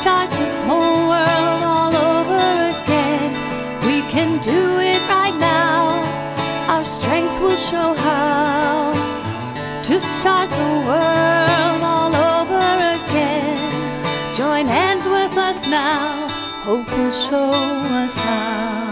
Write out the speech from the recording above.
start the whole world all over again. We can do it right now. Our strength will show how to start the world all over again. Join hands with us now. Hope will show us how.